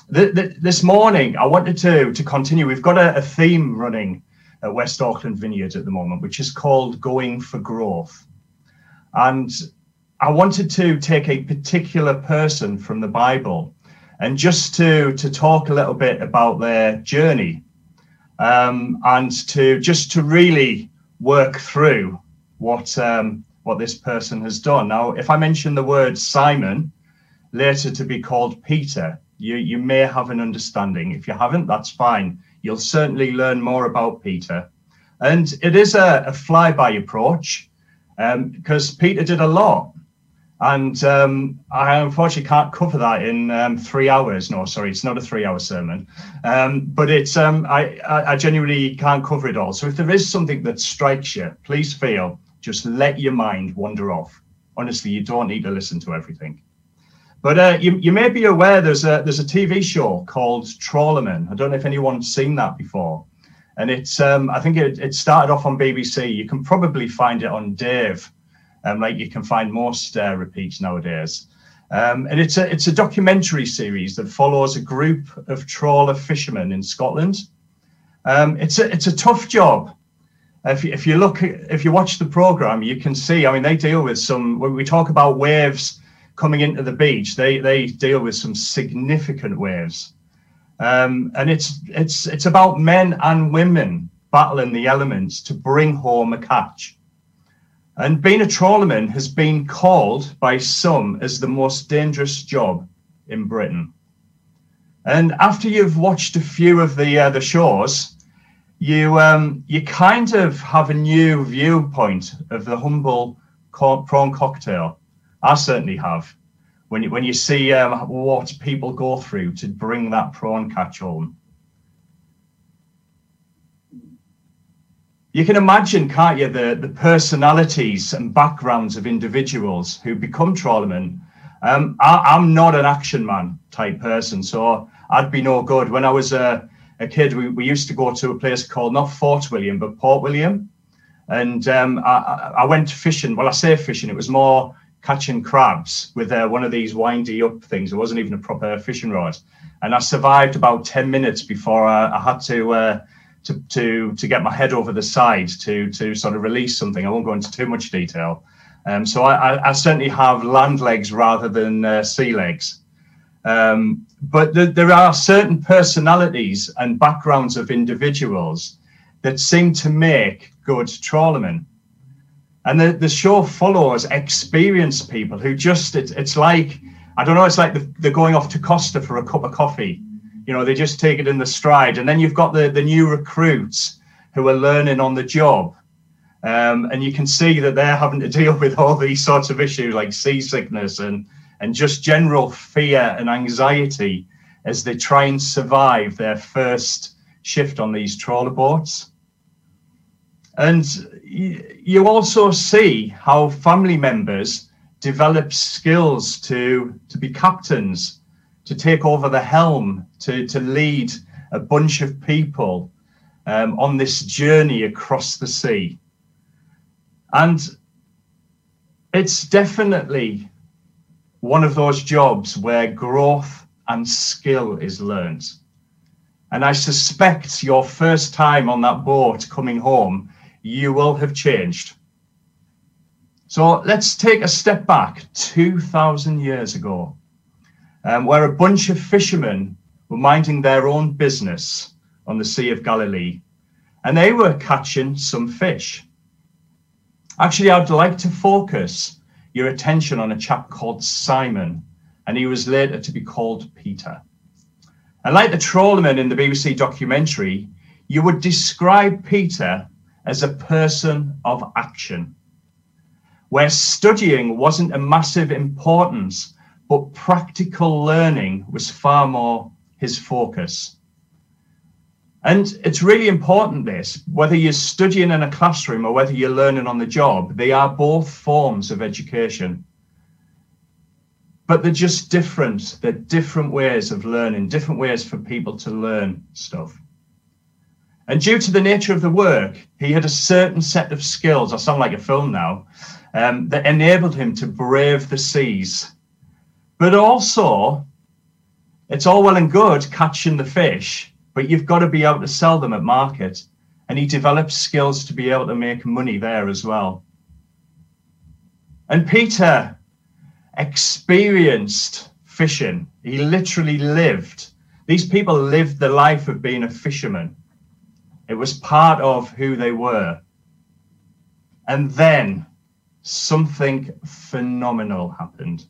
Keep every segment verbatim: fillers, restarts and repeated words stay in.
th th this morning, I wanted to, to continue. We've got a, a theme running at West Auckland Vineyard at the moment, which is called Going for Growth. And I wanted to take a particular person from the Bible and just to, to talk a little bit about their journey, um, and to just to really work through what, um, what this person has done. Now, if I mention the word Simon, later to be called Peter, you, you may have an understanding. If you haven't, that's fine. You'll certainly learn more about Peter. And it is a, a flyby approach, um, because Peter did a lot. And um, I unfortunately can't cover that in um, three hours. No, sorry, it's not a three-hour sermon. Um, but it's um, I, I, I genuinely can't cover it all. So if there is something that strikes you, please feel, just let your mind wander off. Honestly, you don't need to listen to everything. But uh, you, you may be aware there's a, there's a T V show called Trawlermen. I don't know if anyone's seen that before. And it's um, I think it, it started off on B B C. You can probably find it on Dave. Um, like you can find most uh, repeats nowadays. Um, and it's a, it's a documentary series that follows a group of trawler fishermen in Scotland. Um, it's, a, it's a tough job. If you, if you look, if you watch the program, you can see, I mean, they deal with some, when we talk about waves coming into the beach, they, they deal with some significant waves. Um, and it's, it's, it's about men and women battling the elements to bring home a catch. And being a trawlerman has been called by some as the most dangerous job in Britain. And after you've watched a few of the uh, the shows, you um, you kind of have a new viewpoint of the humble prawn cocktail. I certainly have. When you when you see um, what people go through to bring that prawn catch home. You can imagine, can't you, the, the personalities and backgrounds of individuals who become trawlermen. Um, I, I'm not an action man type person, so I'd be no good. When I was a, a kid, we, we used to go to a place called not Fort William, but Port William. And um, I, I went fishing. Well, I say fishing, it was more catching crabs with uh, one of these windy up things. It wasn't even a proper fishing rod. And I survived about ten minutes before I, I had to... Uh, To, to to get my head over the side to to sort of release something. I won't go into too much detail. Um, so I, I, I certainly have land legs rather than uh, sea legs. Um, but th there are certain personalities and backgrounds of individuals that seem to make good trawlermen. And the, the show follows experienced people who just, it, it's like, I don't know, it's like the, they're going off to Costa for a cup of coffee. You know, they just take it in the stride. And then you've got the, the new recruits who are learning on the job. Um, and you can see that they're having to deal with all these sorts of issues like seasickness and, and just general fear and anxiety as they try and survive their first shift on these trawler boats. And you also see how family members develop skills to, to be captains, to take over the helm, to, to lead a bunch of people um, on this journey across the sea. And it's definitely one of those jobs where growth and skill is learned. And I suspect your first time on that boat coming home, you will have changed. So let's take a step back two thousand years ago. Um, where a bunch of fishermen were minding their own business on the Sea of Galilee, and they were catching some fish. Actually, I'd like to focus your attention on a chap called Simon, and he was later to be called Peter. And like the trawlerman in the B B C documentary, you would describe Peter as a person of action, where studying wasn't a massive importance, but practical learning was far more his focus. And it's really important, this, whether you're studying in a classroom or whether you're learning on the job, they are both forms of education. But they're just different. They're different ways of learning, different ways for people to learn stuff. And due to the nature of the work, he had a certain set of skills, I sound like a film now, um, that enabled him to brave the seas, but also it's all well and good catching the fish, but you've got to be able to sell them at market. And he developed skills to be able to make money there as well. And Peter experienced fishing. He literally lived. These people lived the life of being a fisherman. It was part of who they were. And then something phenomenal happened.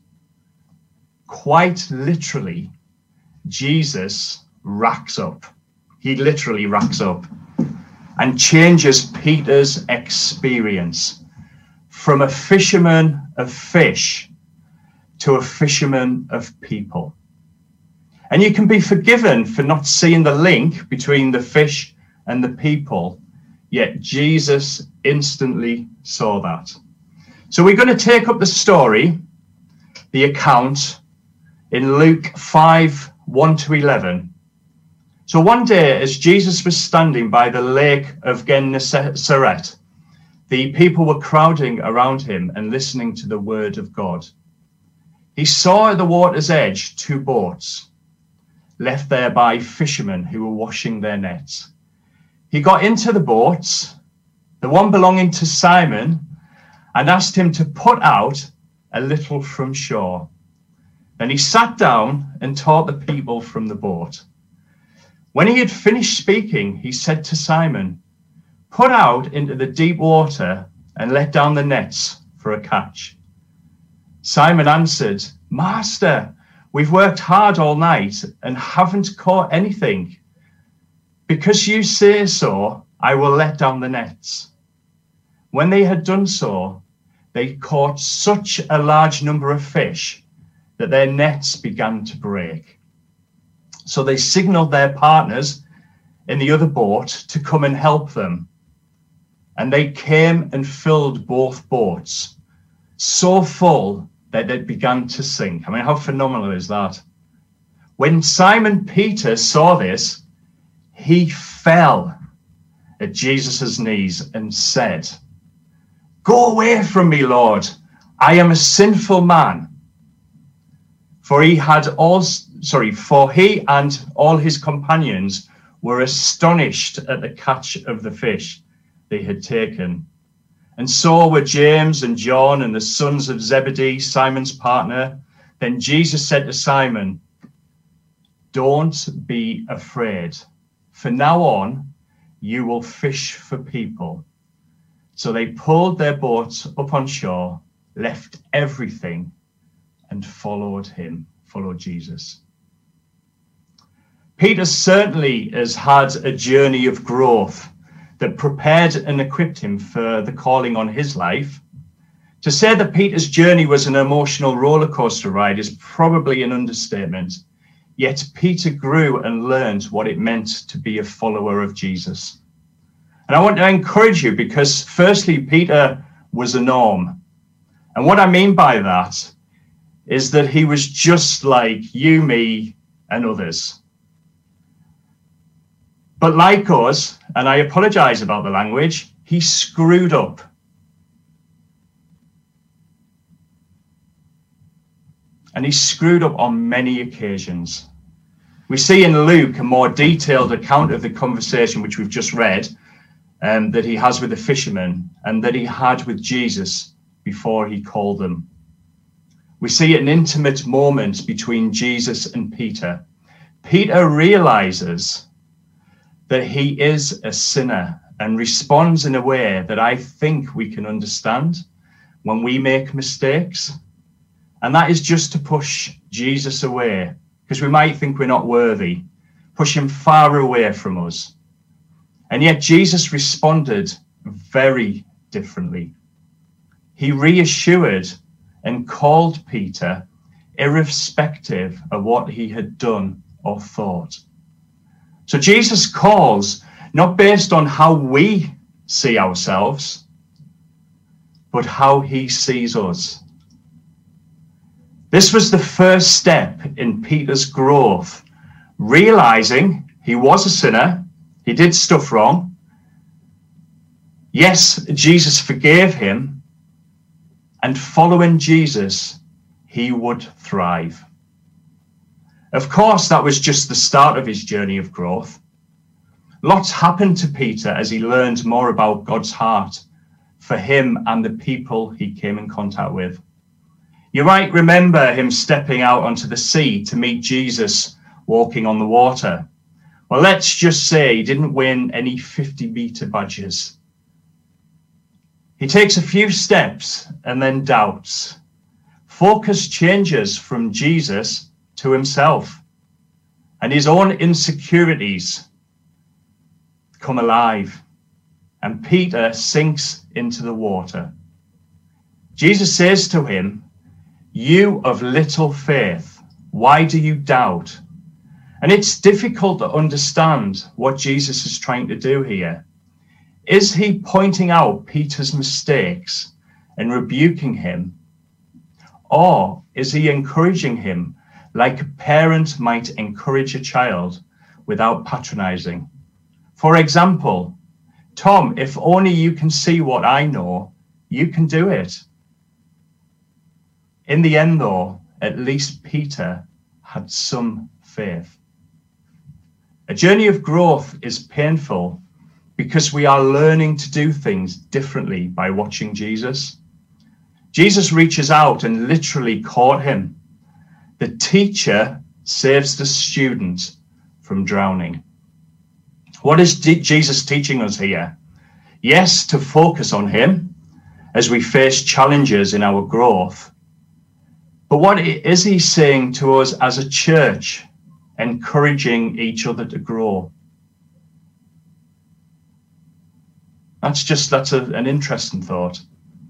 Quite literally, Jesus racks up. He literally racks up and changes Peter's experience from a fisherman of fish to a fisherman of people. And you can be forgiven for not seeing the link between the fish and the people, yet Jesus instantly saw that. So we're going to take up the story, the account, in Luke five, one to eleven. So one day, as Jesus was standing by the lake of Gennesaret, the people were crowding around him and listening to the word of God. He saw at the water's edge two boats, left there by fishermen who were washing their nets. He got into the boats, the one belonging to Simon, and asked him to put out a little from shore. Then he sat down and taught the people from the boat. When he had finished speaking, he said to Simon, "Put out into the deep water and let down the nets for a catch." Simon answered, "Master, we've worked hard all night and haven't caught anything. Because you say so, I will let down the nets." When they had done so, they caught such a large number of fish that their nets began to break. So they signaled their partners in the other boat to come and help them. And they came and filled both boats, so full that they began to sink. I mean, how phenomenal is that? When Simon Peter saw this, he fell at Jesus' knees and said, "Go away from me, Lord. I am a sinful man." For he had all, sorry, for he and all his companions were astonished at the catch of the fish they had taken. And so were James and John and the sons of Zebedee, Simon's partner. Then Jesus said to Simon, "Don't be afraid. From now on, you will fish for people." So they pulled their boats up on shore, left everything, and followed him, followed Jesus. Peter certainly has had a journey of growth that prepared and equipped him for the calling on his life. To say that Peter's journey was an emotional roller coaster ride is probably an understatement. Yet Peter grew and learned what it meant to be a follower of Jesus. And I want to encourage you because firstly, Peter was a norm. And what I mean by that is that he was just like you, me, and others. But like us, and I apologize about the language, he screwed up. And he screwed up on many occasions. We see in Luke a more detailed account of the conversation which we've just read, um, that he has with the fishermen and that he had with Jesus before he called them. We see an intimate moment between Jesus and Peter. Peter realizes that he is a sinner and responds in a way that I think we can understand when we make mistakes. And that is just to push Jesus away, because we might think we're not worthy, push him far away from us. And yet Jesus responded very differently. He reassured and called Peter, irrespective of what he had done or thought. So Jesus calls not based on how we see ourselves, but how he sees us. This was the first step in Peter's growth, realizing he was a sinner, he did stuff wrong. Yes, Jesus forgave him, and following Jesus, he would thrive. Of course, that was just the start of his journey of growth. Lots happened to Peter as he learned more about God's heart for him and the people he came in contact with. You might remember him stepping out onto the sea to meet Jesus walking on the water. Well, let's just say he didn't win any fifty meter badges. He takes a few steps and then doubts. Focus changes from Jesus to himself, and his own insecurities come alive, and Peter sinks into the water. Jesus says to him, "You of little faith, why do you doubt?" And it's difficult to understand what Jesus is trying to do here. Is he pointing out Peter's mistakes and rebuking him? Or is he encouraging him like a parent might encourage a child without patronizing? For example, "Tom, if only you can see what I know, you can do it." In the end, though, at least Peter had some faith. A journey of growth is painful because we are learning to do things differently by watching Jesus. Jesus reaches out and literally caught him. The teacher saves the student from drowning. What is Jesus teaching us here? Yes, to focus on him as we face challenges in our growth. But what is he saying to us as a church, encouraging each other to grow? That's just, that's a, an interesting thought.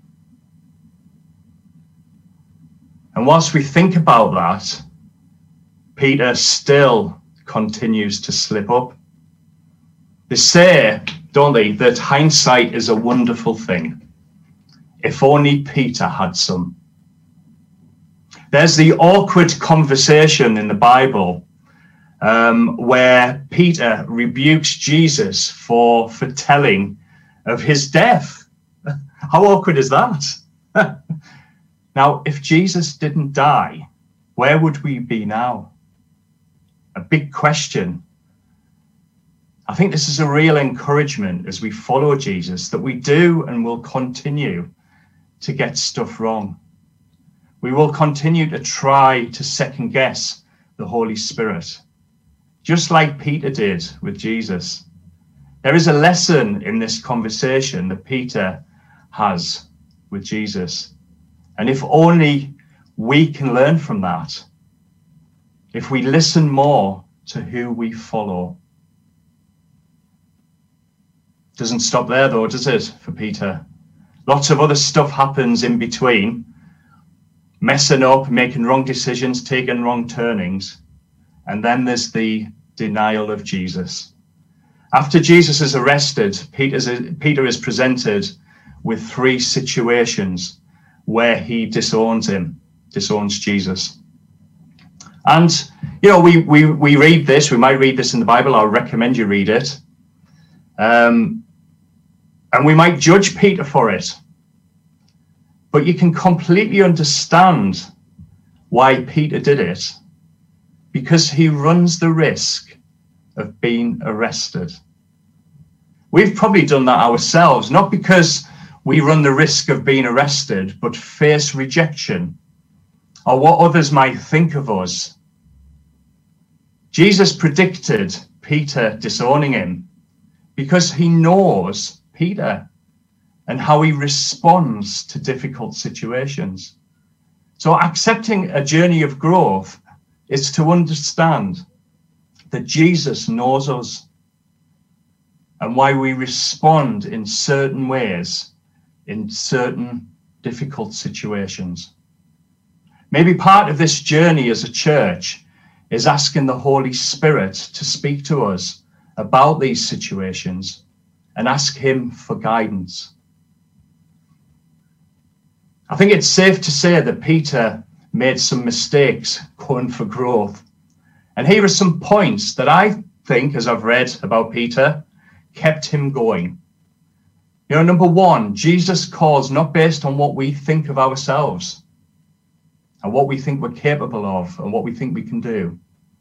And whilst we think about that, Peter still continues to slip up. They say, don't they, that hindsight is a wonderful thing. If only Peter had some. There's the awkward conversation in the Bible um, where Peter rebukes Jesus for, for telling of his death. How awkward is that? Now, if Jesus didn't die, where would we be now? A big question. I think this is a real encouragement as we follow Jesus, that we do and will continue to get stuff wrong. We will continue to try to second guess the Holy Spirit, just like Peter did with Jesus. There is a lesson in this conversation that Peter has with Jesus. And if only we can learn from that, if we listen more to who we follow. Doesn't stop there though, does it, for Peter? Lots of other stuff happens in between. Messing up, making wrong decisions, taking wrong turnings. And then there's the denial of Jesus. After Jesus is arrested, Peter's, Peter is presented with three situations where he disowns him, disowns Jesus. And, you know, we, we, we read this, we might read this in the Bible, I'll recommend you read it. Um, and we might judge Peter for it. But you can completely understand why Peter did it, because he runs the risk of being arrested. We've probably done that ourselves, not because we run the risk of being arrested, but face rejection or what others might think of us. Jesus predicted Peter disowning him because he knows Peter and how he responds to difficult situations. So accepting a journey of growth is to understand that Jesus knows us and why we respond in certain ways in certain difficult situations. Maybe part of this journey as a church is asking the Holy Spirit to speak to us about these situations and ask him for guidance. I think it's safe to say that Peter made some mistakes going for growth. And here are some points that I think, as I've read about Peter, kept him going. You know, number one, Jesus calls not based on what we think of ourselves and what we think we're capable of and what we think we can do.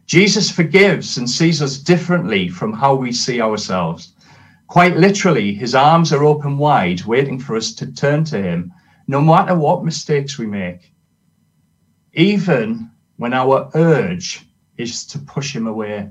Jesus forgives and sees us differently from how we see ourselves. Quite literally, his arms are open wide, waiting for us to turn to him, no matter what mistakes we make, even when our urge is to push him away.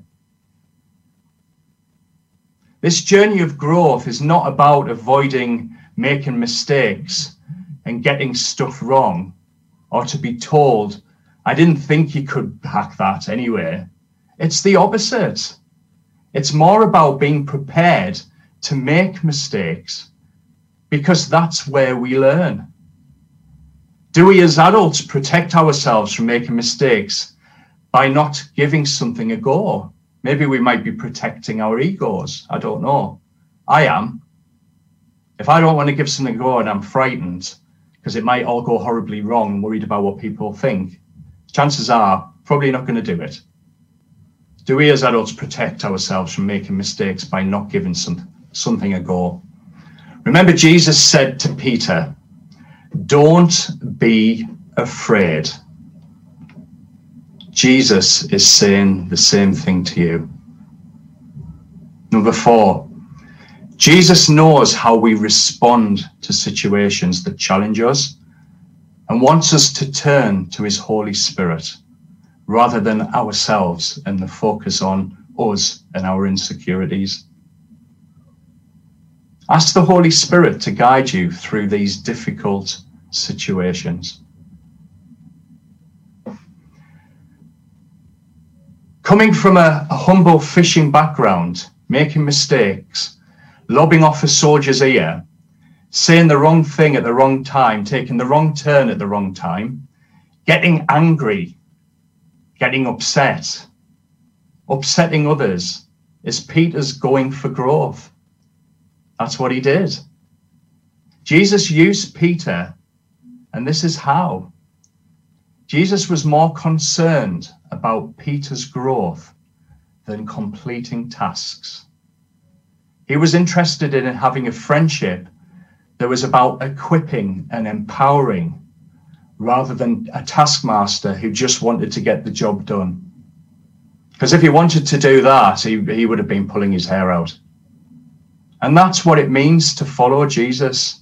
This journey of growth is not about avoiding making mistakes and getting stuff wrong, or to be told, I didn't think you could hack that anyway. It's the opposite. It's more about being prepared to make mistakes, because that's where we learn. Do we as adults protect ourselves from making mistakes by not giving something a go? Maybe we might be protecting our egos. I don't know. I am. If I don't want to give something a go and I'm frightened because it might all go horribly wrong and worried about what people think, chances are probably not going to do it. Do we as adults protect ourselves from making mistakes by not giving some, something a go? Remember, Jesus said to Peter, don't be afraid. Jesus is saying the same thing to you. Number four, Jesus knows how we respond to situations that challenge us and wants us to turn to his Holy Spirit rather than ourselves and the focus on us and our insecurities. Ask the Holy Spirit to guide you through these difficult situations. Coming from a, a humble fishing background, making mistakes, lobbing off a soldier's ear, saying the wrong thing at the wrong time, taking the wrong turn at the wrong time, getting angry, getting upset, upsetting others, is Peter's going for growth. That's what he did. Jesus used Peter, and this is how. Jesus was more concerned about Peter's growth than completing tasks. He was interested in having a friendship that was about equipping and empowering rather than a taskmaster who just wanted to get the job done. Because if he wanted to do that, he, he would have been pulling his hair out. And that's what it means to follow Jesus.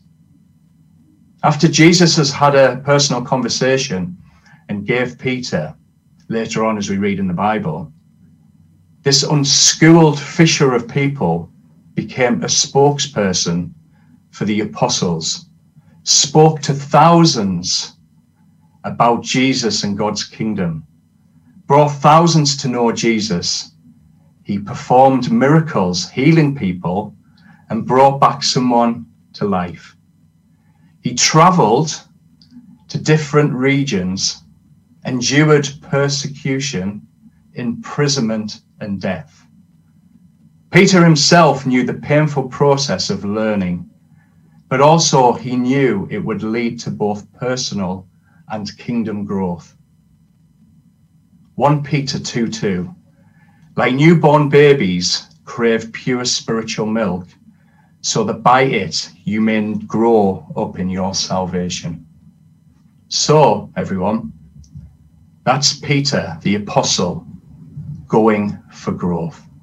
After Jesus has had a personal conversation and gave Peter, later on as we read in the Bible, this unschooled fisher of people became a spokesperson for the apostles, spoke to thousands about Jesus and God's kingdom, brought thousands to know Jesus. He performed miracles, healing people, and brought back someone to life. He traveled to different regions, endured persecution, imprisonment, and death. Peter himself knew the painful process of learning, but also he knew it would lead to both personal and kingdom growth. First Peter two two, like newborn babies, crave pure spiritual milk, so that by it you may grow up in your salvation. So, everyone, that's Peter, the apostle, going for growth.